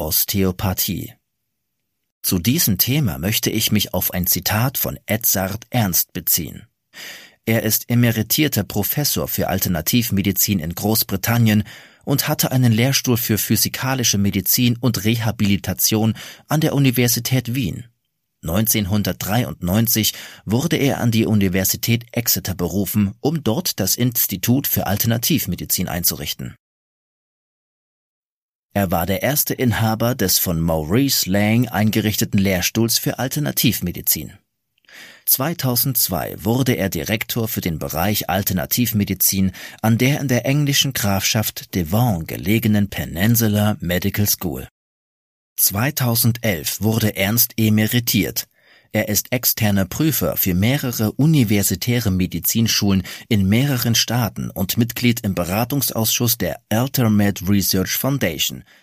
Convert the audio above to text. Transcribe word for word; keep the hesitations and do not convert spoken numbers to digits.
Osteopathie. Zu diesem Thema möchte ich mich auf ein Zitat von Edzard Ernst beziehen. Er ist emeritierter Professor für Alternativmedizin in Großbritannien und hatte einen Lehrstuhl für physikalische Medizin und Rehabilitation an der Universität Wien. neunzehnhundertdreiundneunzig wurde er an die Universität Exeter berufen, um dort das Institut für Alternativmedizin einzurichten. Er war der erste Inhaber des von Maurice Lang eingerichteten Lehrstuhls für Alternativmedizin. zweitausendzwei wurde er Direktor für den Bereich Alternativmedizin an der in der englischen Grafschaft Devon gelegenen Peninsula Medical School. zweitausendelf wurde Ernst emeritiert. Er ist externer Prüfer für mehrere universitäre Medizinschulen in mehreren Staaten und Mitglied im Beratungsausschuss der AlterMed Research Foundation,